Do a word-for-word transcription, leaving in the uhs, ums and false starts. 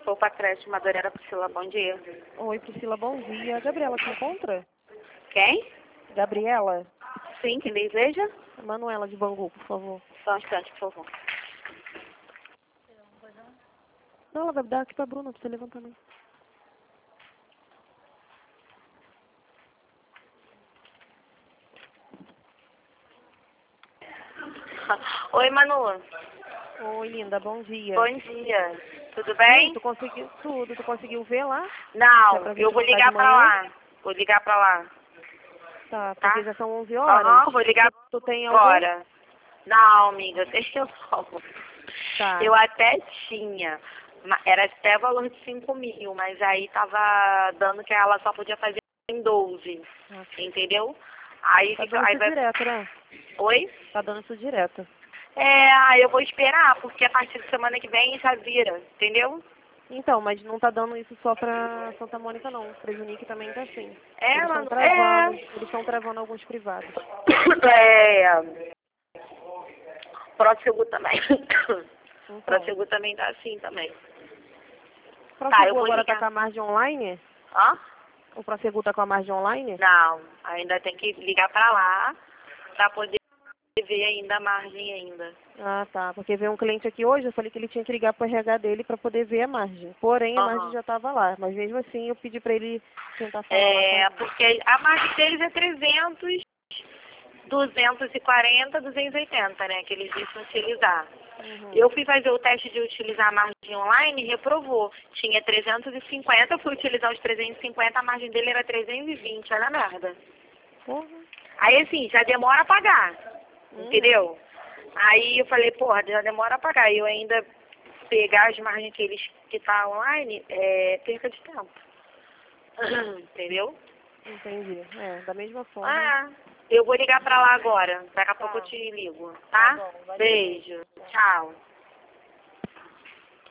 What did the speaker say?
Roupa Creche Madureira, Priscila, bom dia. Oi, Priscila, bom dia. Gabriela se encontra? Quem? Gabriela? Sim, quem deseja? Manuela de Bangu, por favor. Só um instante, por favor. Não, ela vai dar aqui pra Bruna, pra você levantar também. Oi, Manu. Oi, linda, bom dia. Bom dia. Tudo Ih, bem? tu conseguiu tudo, tu conseguiu ver lá? Que é Não, pra vir eu vou juntar ligar de pra manhã? lá. Vou ligar pra lá. Tá, Tá? porque já são onze horas. Aham, vou ligar Tu, tu tem algum? agora. Não, amiga, deixa eu só. Tá. Eu até tinha. ma- Era até valor de cinco mil, mas aí tava dando que ela só podia fazer em doze. Ah, Entendeu? Aí tá fica. dando Aí isso vai. direto, né? Oi? Tá dando isso direto. É, aí eu vou esperar, porque a partir de semana que vem já vira, entendeu? Então, mas não tá dando isso só pra Santa Mônica, não. Presunique também tá assim. É, Eles estão mano. travando, É. eles estão travando alguns privados. É. Próximo também. Então, Próximo também tá assim também. o Tá, eu Prosegur vou agora tá ligar. com a margem online? Hã? O Prosegur tá com a margem online? Não, ainda tem que ligar pra lá pra poder ver ainda a margem ainda. Ah, tá. Porque veio um cliente aqui hoje, eu falei que ele tinha que ligar pro R H dele para poder ver a margem. Porém, a margem Aham. já estava lá. Mas mesmo assim, eu pedi para ele tentar falar lá com a É, gente. porque a margem deles é trezentos, duzentos e quarenta, duzentos e oitenta, né? Que eles dizem utilizar. Uhum. Eu fui fazer o teste de utilizar a margem online e reprovou. Tinha trezentos e cinquenta, eu fui utilizar os trezentos e cinquenta, a margem dele era trezentos e vinte, olha a merda. Porra. Aí assim, já demora a pagar, Uhum. entendeu? Aí eu falei, porra, já demora a pagar. E eu ainda pegar as margens que eles que tá online, é perca de tempo. Entendeu? Entendi. É, da mesma forma. Ah, eu vou ligar pra lá agora. Daqui a pouco eu Tá. te ligo, Tá tá? bom, valeu. Beijo. Tchau.